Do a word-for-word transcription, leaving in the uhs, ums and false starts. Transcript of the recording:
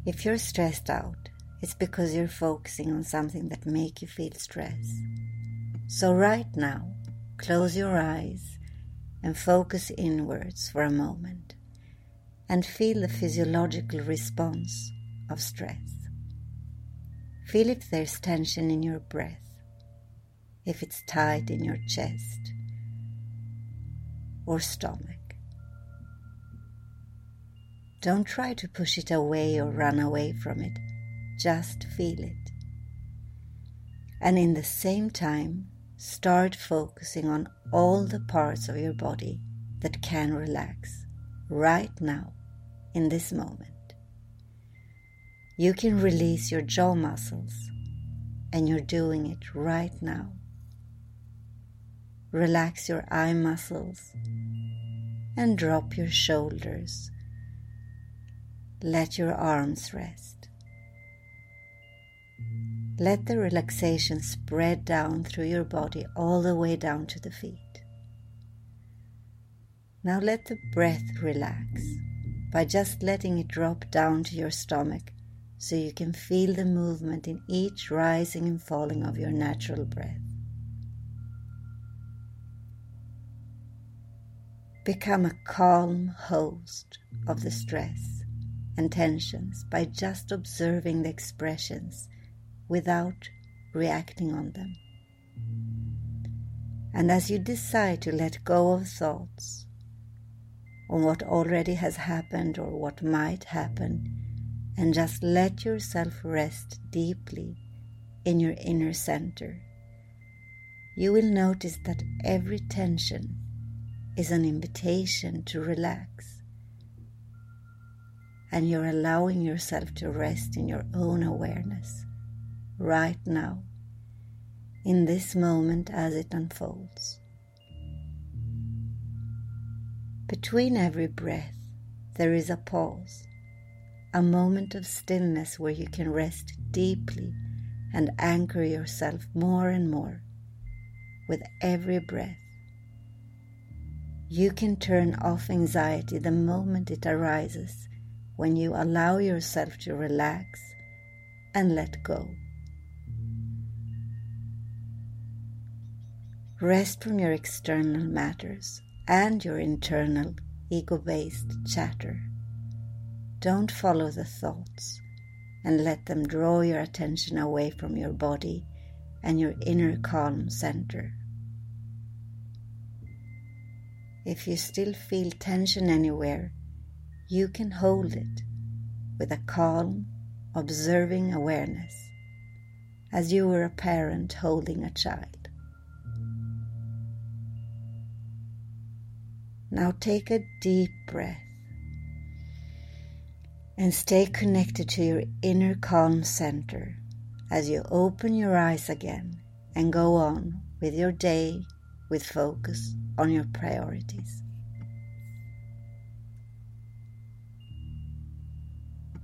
If you're stressed out, it's because you're focusing on something that makes you feel stress. So right now, close your eyes and focus inwards for a moment and feel the physiological response of stress. Feel if there's tension in your breath, if it's tight in your chest or stomach. Don't try to push it away or run away from it. Just feel it. And in the same time, start focusing on all the parts of your body that can relax right now, in this moment. You can release your jaw muscles, and you're doing it right now. Relax your eye muscles and drop your shoulders. Let your arms rest. Let the relaxation spread down through your body all the way down to the feet. Now let the breath relax by just letting it drop down to your stomach so you can feel the movement in each rising and falling of your natural breath. Become a calm host of the stress and tensions by just observing the expressions without reacting on them. And as you decide to let go of thoughts on what already has happened or what might happen, and just let yourself rest deeply in your inner center, you will notice that every tension is an invitation to relax. And you're allowing yourself to rest in your own awareness right now, in this moment as it unfolds. Between every breath, there is a pause, a moment of stillness where you can rest deeply and anchor yourself more and more with every breath. You can turn off anxiety the moment it arises when you allow yourself to relax and let go. Rest from your external matters and your internal ego-based chatter. Don't follow the thoughts and let them draw your attention away from your body and your inner calm center. If you still feel tension anywhere, you can hold it with a calm, observing awareness, as you were a parent holding a child. Now take a deep breath and stay connected to your inner calm center as you open your eyes again and go on with your day with focus on your priorities.